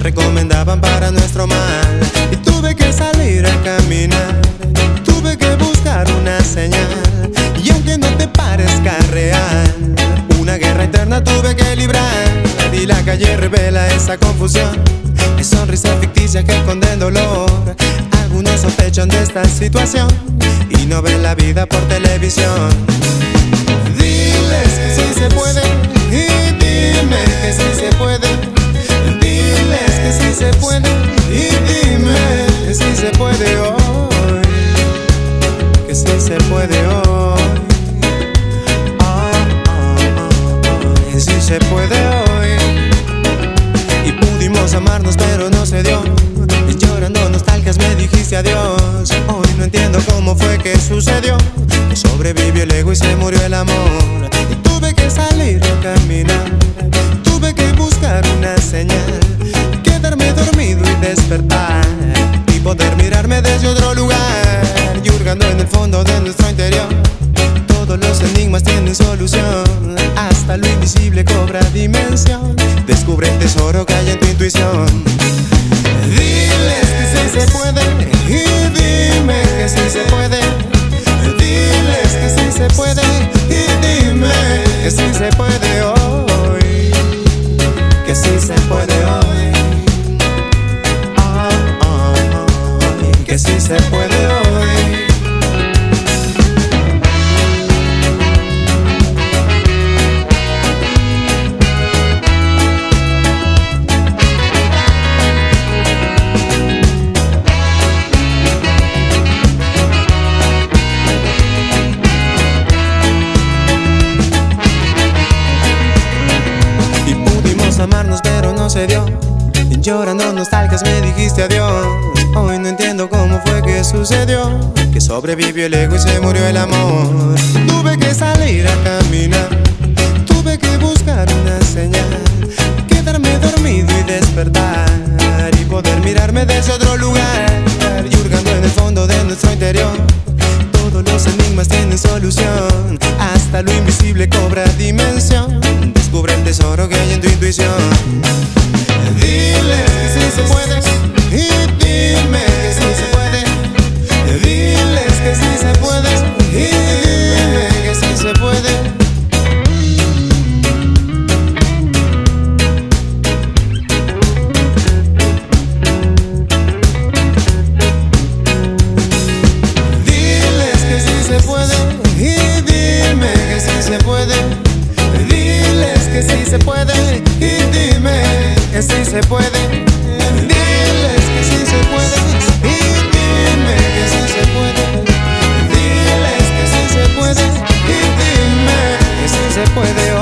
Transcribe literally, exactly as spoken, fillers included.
recomendaban para nuestro mal. Y tuve que salir a caminar, tuve que buscar una señal. Y aunque no te parezca real, una guerra interna tuve que librar. Y la calle revela esa confusión, es sonrisa ficticia que esconde dolor. Algunos sospechan de esta situación y no ven la vida por televisión. Diles que sí se puede y dime que sí se puede. Diles que sí se puede y dime que sí se puede hoy, que sí se puede hoy. Oh, oh, oh, que sí se puede hoy. Y pudimos amarnos pero no se dio. Y llorando nostalgias me dijiste adiós. Hoy no entiendo cómo fue que sucedió, que sobrevivió el ego y se murió el amor. Y tuve que salir a caminar, tuve que buscar una señal, quedarme dormido y despertar, y poder mirarme desde otro lugar. Y hurgando en el fondo de nuestro interior, todos los enigmas tienen solución. Hasta lo invisible cobra dimensión. Descubre el tesoro que hay en tu intuición. Diles que sí se puede y dime que sí se puede. Diles que sí se puede y dime que sí se puede hoy, que sí se puede hoy. Oh, oh, oh, que sí se puede hoy. Amarnos pero no se dio, llorando nostalgias me dijiste adiós. Hoy no entiendo cómo fue que sucedió, que sobrevivió el ego y se murió el amor. Tuve que salir a caminar, tuve que buscar una señal, quedarme dormido y despertar, y poder mirarme desde otro lugar. Y hurgando en el fondo de nuestro interior, todos los enigmas tienen solución. Hasta lo invisible cobra dimensión. Descubre el tesoro que hay en tu intuición. Diles que sí se puede y dime que sí se puede. Diles que sí se puede y dime que sí se puede. Diles que sí se puede y dime que sí se puede. Diles que sí se puede y dime que sí se puede. Diles que sí se puede y dime que sí se puede. Diles que sí se puede y dime que sí se puede.